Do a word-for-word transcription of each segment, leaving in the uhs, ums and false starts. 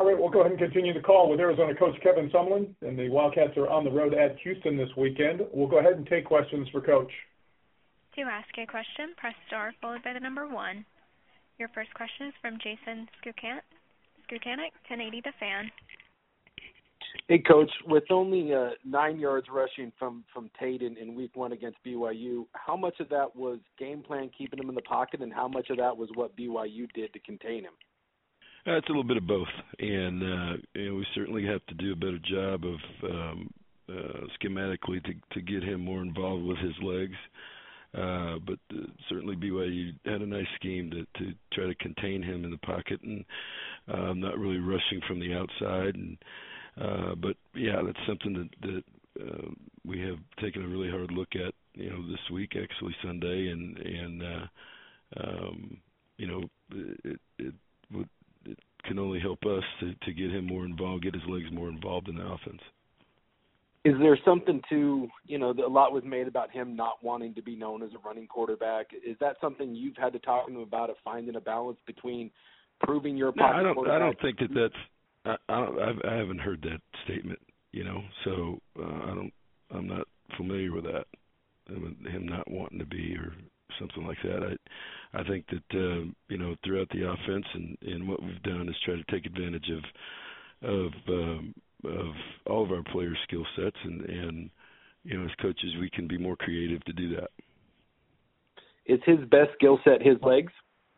right, we'll go ahead and continue the call with Arizona coach Kevin Sumlin, and the Wildcats are on the road at Houston this weekend. We'll go ahead and take questions for Coach. To ask a question, press star followed by the number one. Your first question is from Jason Skutanic, ten eighty The Fan. Hey, Coach, with only uh, nine yards rushing from, from Tate in, in week one against B Y U, how much of that was game plan keeping him in the pocket, and how much of that was what B Y U did to contain him? Uh, it's a little bit of both, and uh, you know, we certainly have to do a better job of um, uh, schematically to, to get him more involved with his legs. Uh, but uh, certainly B Y U had a nice scheme to, to try to contain him in the pocket and uh, not really rushing from the outside. And uh, but yeah, that's something that, that uh, we have taken a really hard look at, you know, this week, actually Sunday, and and uh, um, you know, it it, would, it can only help us to, to get him more involved, get his legs more involved in the offense. Is there something to, you know, a lot was made about him not wanting to be known as a running quarterback. Is that something you've had to talk to him about, of finding a balance between proving your pocket no, I don't, quarterback? I don't think that that's I, I, don't, I've, I haven't heard that statement, you know, so uh, I don't, I'm not familiar with that, him not wanting to be or something like that. I, I think that, uh, you know, throughout the offense and, and what we've done is try to take advantage of, of, um, of all of our players' skill sets, and, and, you know, as coaches, we can be more creative to do that. Is his best skill set his legs?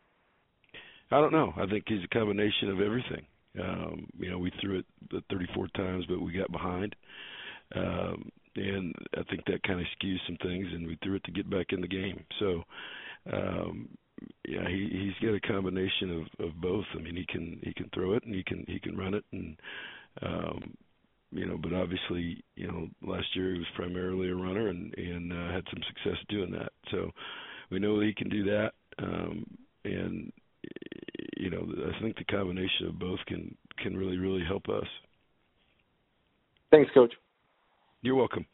I don't know. I think he's a combination of everything. Um, you know, we threw it thirty-four times, but we got behind. Um, and I think that kind of skews some things, and we threw it to get back in the game. So, um, yeah, he, he's got a combination of, of both. I mean, he can he can throw it, and he can he can run it, and um, you know, but obviously, you know, last year he was primarily a runner, and and uh, had some success doing that. So we know he can do that, um, and you know, I think the combination of both can, can really, really help us. Thanks, Coach. You're welcome.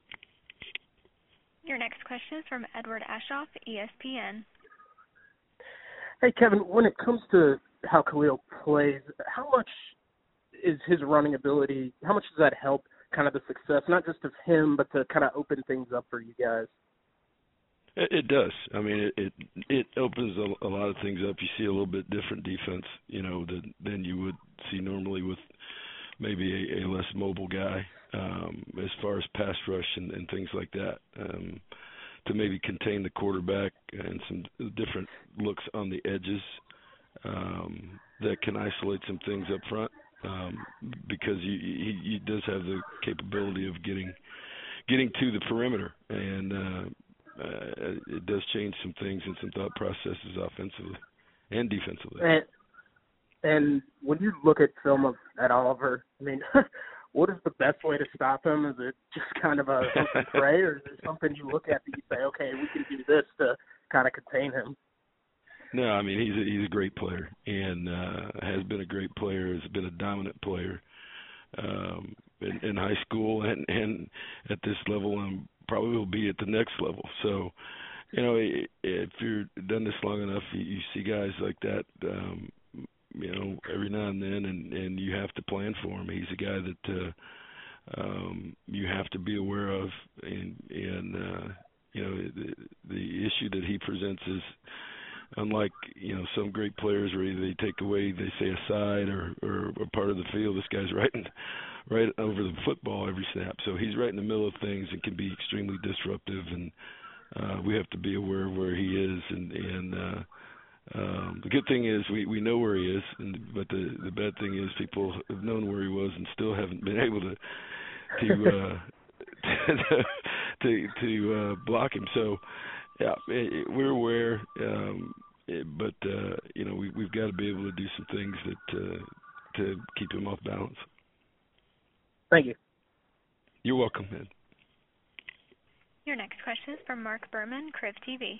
Your next question is from Edward Ashoff, E S P N. Hey, Kevin, when it comes to how Khalil plays, how much is his running ability, how much does that help kind of the success, not just of him, but to kind of open things up for you guys? It, it does. I mean, it it, it opens a, a lot of things up. You see a little bit different defense, you know, than, than you would see normally with maybe a, a less mobile guy, um, as far as pass rush and, and things like that, um, to maybe contain the quarterback and some different looks on the edges um, that can isolate some things up front, um, because he, he, he does have the capability of getting getting to the perimeter, and uh, Uh, it does change some things and some thought processes offensively and defensively. And, and when you look at film of at Oliver, I mean, what is the best way to stop him? Is it just kind of a hope and pray, or is there something you look at that you say, okay, we can do this to kind of contain him? No, I mean, he's a, he's a great player, and uh, has been a great player, has been a dominant player um, in, in high school and, and at this level, and probably will be at the next level. So, you know, if you're done this long enough, you, you see guys like that, um, you know, every now and then, and, and you have to plan for him. He's a guy that uh, um, you have to be aware of, and, and uh, you know, the, the issue that he presents is unlike, you know, some great players where they take away, they say a side or, or a part of the field. This guy's right in, right over the football every snap. So he's right in the middle of things and can be extremely disruptive, and uh, we have to be aware of where he is. And, and uh, um, the good thing is we, we know where he is, and, but the, the bad thing is people have known where he was and still haven't been able to to uh, to, to uh, block him. So, yeah, it, it, we're aware, um, it, but, uh, you know, we, we've got to be able to do some things that uh, to keep him off balance. Thank you. You're welcome, man. Your next question is from Mark Berman, Crib T V.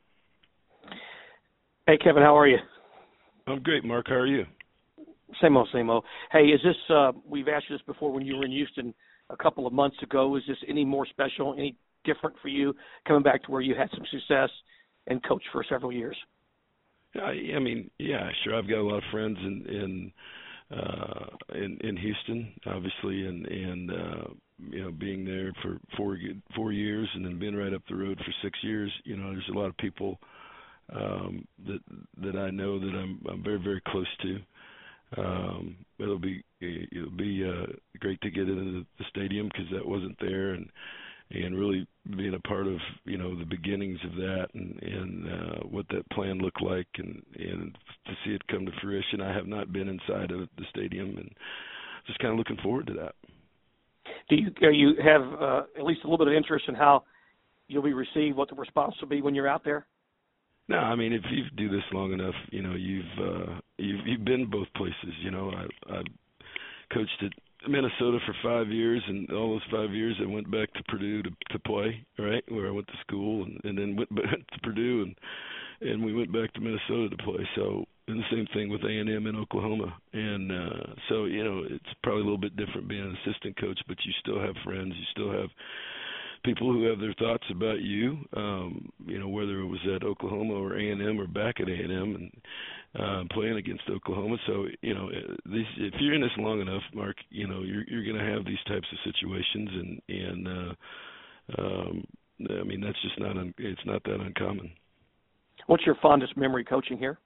Hey, Kevin, how are you? I'm great, Mark. How are you? Same old, same old. Hey, is this, uh, we've asked you this before when you were in Houston a couple of months ago. Is this any more special, any different for you coming back to where you had some success and coached for several years? I, I mean, yeah, sure. I've got a lot of friends in, in uh, in in Houston, obviously, and and uh, you know, being there for four four years and then being right up the road for six years. You know, there's a lot of people um, that that I know that I'm I'm very very close to. Um, it'll be it'll be uh, great to get into the stadium because that wasn't there, and and really being a part of, you know, the beginnings of that and, and uh, what that plan looked like, and, and to see it come to fruition. I have not been inside of the stadium, and just kind of looking forward to that. Do you, uh, you have uh, at least a little bit of interest in how you'll be received, what the response will be when you're out there? No, I mean, if you do this long enough, you know, you've uh, you've you've been both places. You know, I, I coached at Minnesota for five years, and all those five years I went back to Purdue to to play, right, where I went to school, and, and then went back to Purdue, and and we went back to Minnesota to play. So, and the same thing with A and M in Oklahoma, and uh, so you know, it's probably a little bit different being an assistant coach, but you still have friends, you still have people who have their thoughts about you, um, you know, whether it was at Oklahoma or A and M or back at A and M, and uh, playing against Oklahoma. So, you know, these, if you're in this long enough, Mark, you know, you're you're going to have these types of situations, and and uh, um, I mean, that's just not un, it's not that uncommon. What's your fondest memory coaching here?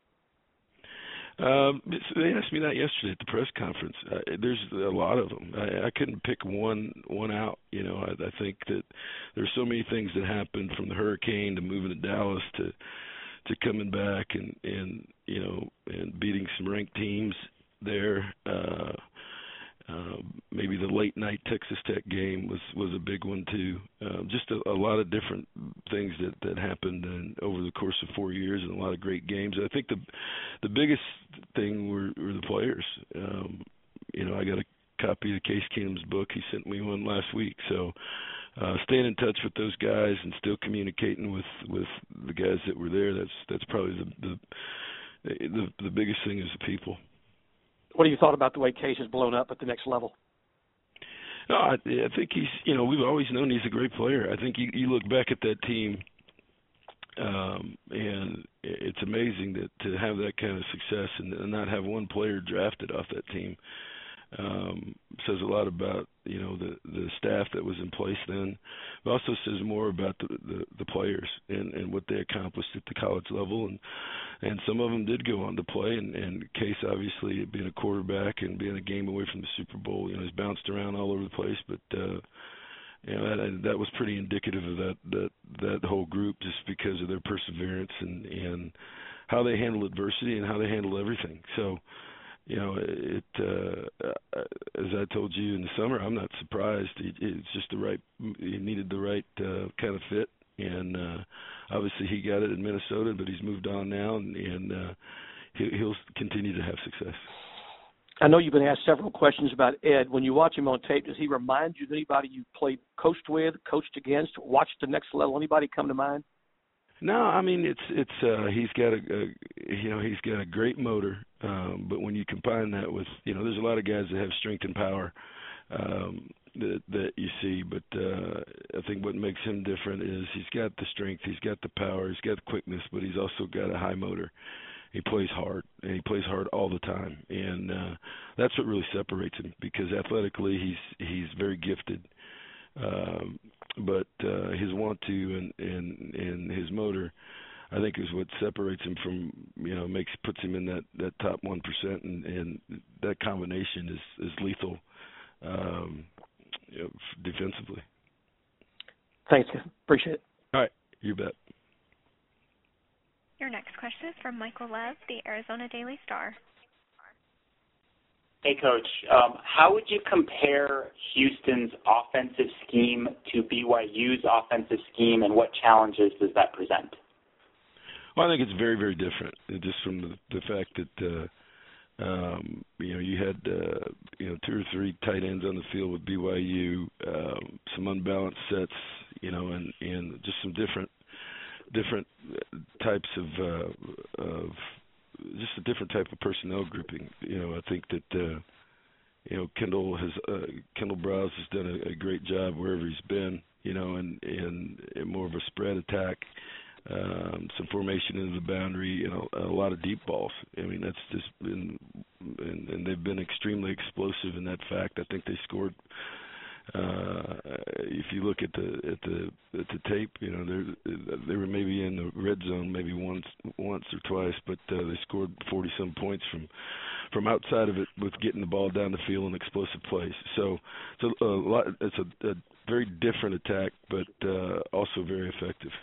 Um, they asked me that yesterday at the press conference. Uh, there's a lot of them. I, I couldn't pick one one out. You know, I, I think that there's so many things that happened, from the hurricane to moving to Dallas to to coming back and and you know and beating some ranked teams there. Uh, uh, maybe the late night Texas Tech game was was a big one too. Uh, just a, a lot of different things that that happened in, over the course of four years, and a lot of great games. I think the the biggest thing were, were the players. Um, you know, I got a copy of Case Keenum's book. He sent me one last week, so uh, staying in touch with those guys and still communicating with, with the guys that were there. That's that's probably the the the, the biggest thing is the people. What do you thought about the way Case has blown up at the next level? No, I, I think he's, you know, we've always known he's a great player. I think you, you look back at that team, um, and it's amazing that to have that kind of success and, and not have one player drafted off that team um, says a lot about, you know, the, the staff that was in place then. It also says more about the, the, the players and, and what they accomplished at the college level, and and some of them did go on to play. And, and Case, obviously, being a quarterback and being a game away from the Super Bowl, you know, he's bounced around all over the place, but uh, you know, that, that was pretty indicative of that that that whole group, just because of their perseverance and and how they handle adversity and how they handle everything. So, you know, it uh, as I told you in the summer, I'm not surprised. It, it's just the right. He needed the right uh, kind of fit, and uh, obviously he got it in Minnesota, but he's moved on now, and, and uh, he, he'll continue to have success. I know you've been asked several questions about Ed. When you watch him on tape, does he remind you of anybody you played, coached with, coached against, watched the next level? Anybody come to mind? No, I mean it's it's uh, he's got a, a you know he's got a great motor, um, but when you combine that with, you know, there's a lot of guys that have strength and power um, that that you see, but uh, I think what makes him different is he's got the strength, he's got the power, he's got the quickness, but he's also got a high motor. He plays hard, and he plays hard all the time, and uh, that's what really separates him, because athletically he's he's very gifted. Um, but uh, his want to and, and and his motor, I think, is what separates him from, you know, makes puts him in that, that top one percent, and, and that combination is, is lethal um, you know, defensively. Thanks, appreciate it. All right, you bet. Your next question is from Michael Lev, the Arizona Daily Star. Hey, Coach. Um, how would you compare Houston's offensive scheme to B Y U's offensive scheme, and what challenges does that present? Well, I think it's very, very different, just from the, the fact that, uh, um, you know, you had, uh, you know, two or three tight ends on the field with B Y U, um, some unbalanced sets, you know, and, and just some different different types of, uh, of just a different type of personnel grouping. You know, I think that, uh, you know, Kendall has, uh, Kendall Browse has done a, a great job wherever he's been, you know, and, and, and more of a spread attack. um, some formation into the boundary, and a, a lot of deep balls. I mean, that's just been, and, and they've been extremely explosive in that fact. I think they scored. Uh, if you look at the at the at the tape, you know they they were maybe in the red zone maybe once once or twice, but uh, they scored forty some points from from outside of it with getting the ball down the field in explosive plays. So it's a, a lot. It's a, a very different attack, but uh, also very effective.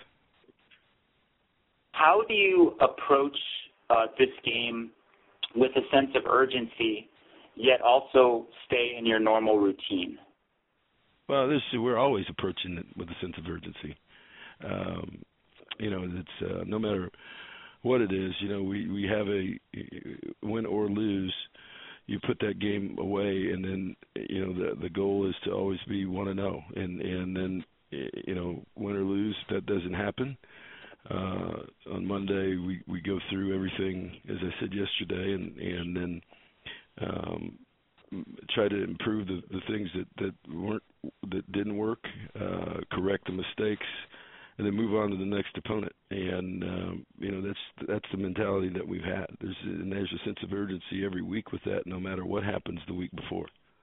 How do you approach uh, this game with a sense of urgency, yet also stay in your normal routine? Well, this we're always approaching it with a sense of urgency. Um, you know, it's uh, no matter what it is. You know, we, we have a win or lose. You put that game away, and then you know the the goal is to always be one and zero. And and then you know win or lose, if that doesn't happen. Uh, on Monday, we, we go through everything as I said yesterday, and and then. Um, try to improve the, the things that, that weren't that didn't work, uh, correct the mistakes, and then move on to the next opponent. And um, you know that's that's the mentality that we've had. There's and there's a sense of urgency every week with that, no matter what happens the week before.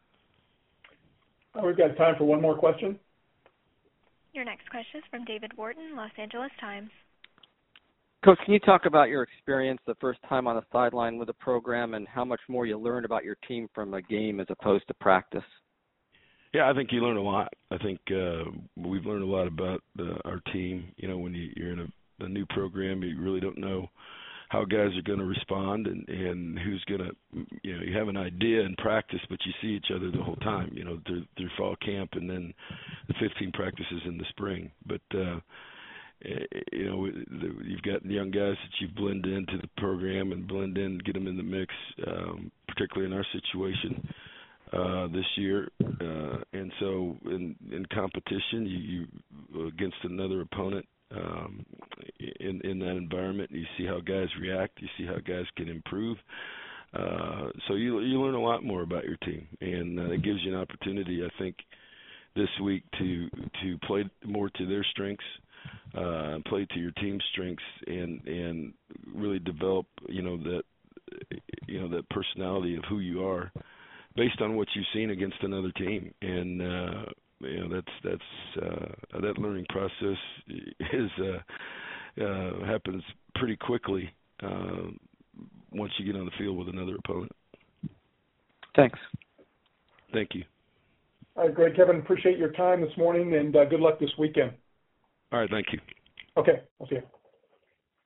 Oh, we've got time for one more question. Your next question is from David Wharton, Los Angeles Times. Coach, can you talk about your experience the first time on the sideline with the program and how much more you learned about your team from a game as opposed to practice? Yeah, I think you learn a lot. I think uh, we've learned a lot about uh, our team. You know, when you, you're in a, a new program, you really don't know how guys are going to respond and, and who's going to, you know, you have an idea in practice, but you see each other the whole time, you know, through, through fall camp and then the fifteen practices in the spring. But, uh, you know, you've got young guys that you blend into the program and blend in, get them in the mix, um, particularly in our situation uh, this year. Uh, and so in, in competition, you, you against another opponent um, in, in that environment, you see how guys react, you see how guys can improve. Uh, so you you learn a lot more about your team, and uh, it gives you an opportunity, I think, this week to to play more to their strengths. Uh, play to your team's strengths and and really develop you know that you know that personality of who you are based on what you've seen against another team, and uh, you know that's that's uh, that learning process is uh, uh, happens pretty quickly uh, once you get on the field with another opponent. Thanks. Thank you. All right, Greg, Kevin, appreciate your time this morning, and uh, good luck this weekend. All right, thank you. Okay, I'll see you.